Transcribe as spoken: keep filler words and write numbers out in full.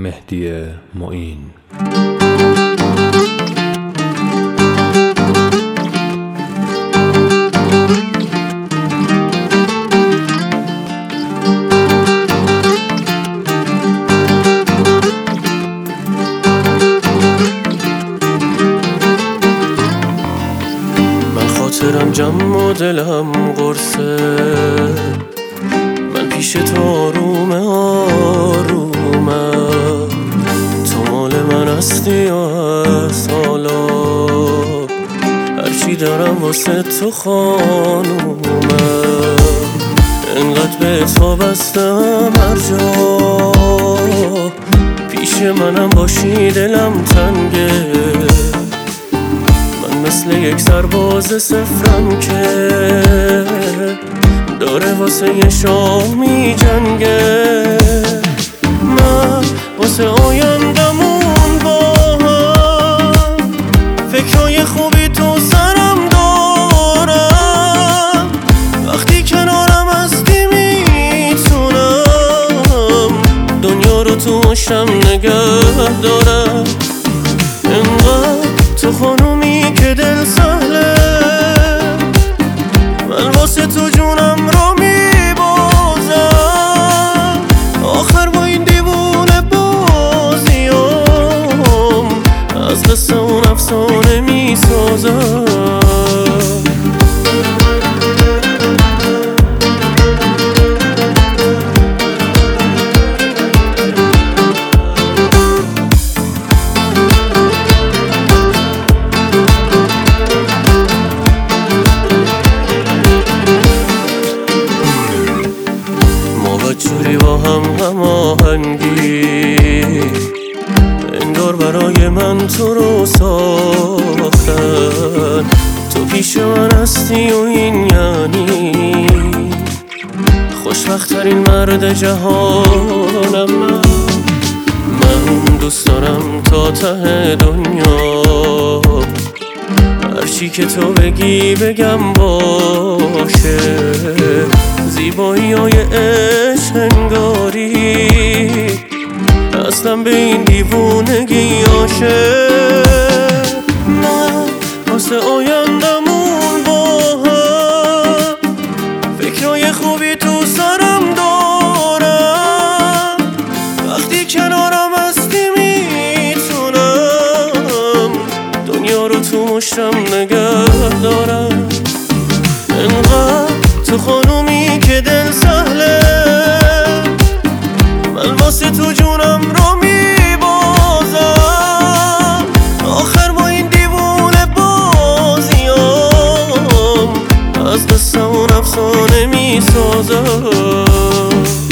مهدی معین. من خاطرم جمع و دلم قرصه، من پیش تو آرومه آرومه، تو مال من هستی و از حالا هرچی دارم واسه تو خانومه. انقدر به تو بستم هر جا پیش منم باشی دلم تنگه، من مثل یک سرباز صفرم که داره واسه یه شاه می جنگه. من واسه آیندمون با هم فکرهای خوبی تو سرم دارم، وقتی کنارم هستی میتونم دنیا رو تو مشتم نگه دارم. انقدر تو خانومی که دل سهله، من واسه تو جونم رو میبازم، آخر با این دیوونه بازیام از قصه اون افسانه میسازم. جوری با هم هماهنگی انگار برای من تو رو ساختن، تو پیش من هستی و این یعنی خوشبخت‌ترین مرد جهانم. من من دوست دارم تا ته دنیا هرچی که تو بگی بگم باشه، زیبایی های عشق انگاری اصلا به این دیوونگی عاشق. من واسه آیندمون با هم فکرهای خوبی تو سرم دارم، وقتی کنارم هستی میتونم دنیا رو تو مشتم نگه دارم. انقدر تو خانومی که دل سهله، من واسه تو جونم رو میبازم، آخر با این دیوونه بازیام از قصه اون افسانه میسازم.